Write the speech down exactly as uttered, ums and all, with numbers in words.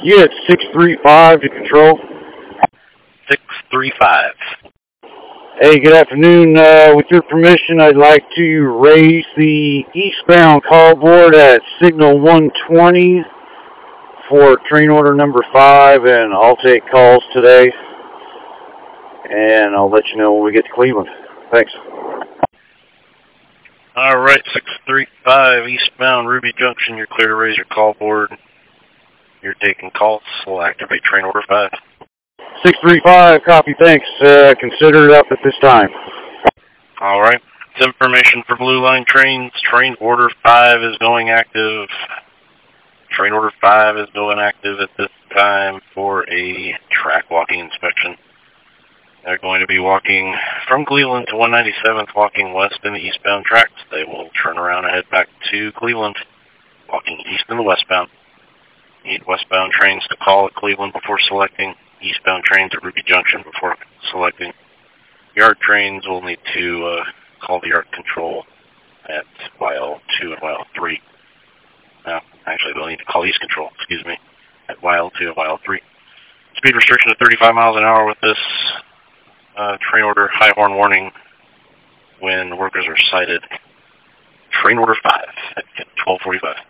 Yeah, it's six three five to control. six three five. Hey, good afternoon. Uh, with your permission, I'd like to raise the eastbound call board at signal one twenty for train order number five, and I'll take calls today, and I'll let you know when we get to Cleveland. Thanks. All right, six three five eastbound Ruby Junction. You're clear to raise your call board. You're taking calls. We'll activate train order five. six three five, copy, thanks. Uh, consider it up at this time. All right. It's information for Blue Line trains. Train order five is going active. Train order five is going active at this time for a track walking inspection. They're going to be walking from Cleveland to one ninety-seventh, walking west in the eastbound tracks. They will turn around and head back to Cleveland, walking east in the westbound. Need westbound trains to call at Cleveland before selecting. Eastbound trains at Ruby Junction before selecting. Yard trains will need to uh, call the yard control at Y L two and Y L three. No, actually they'll need to call east control, excuse me, at Y L two and Y L three. Speed restriction of thirty-five miles an hour with this uh, train order high horn warning when workers are sighted. Train order five at twelve forty-five.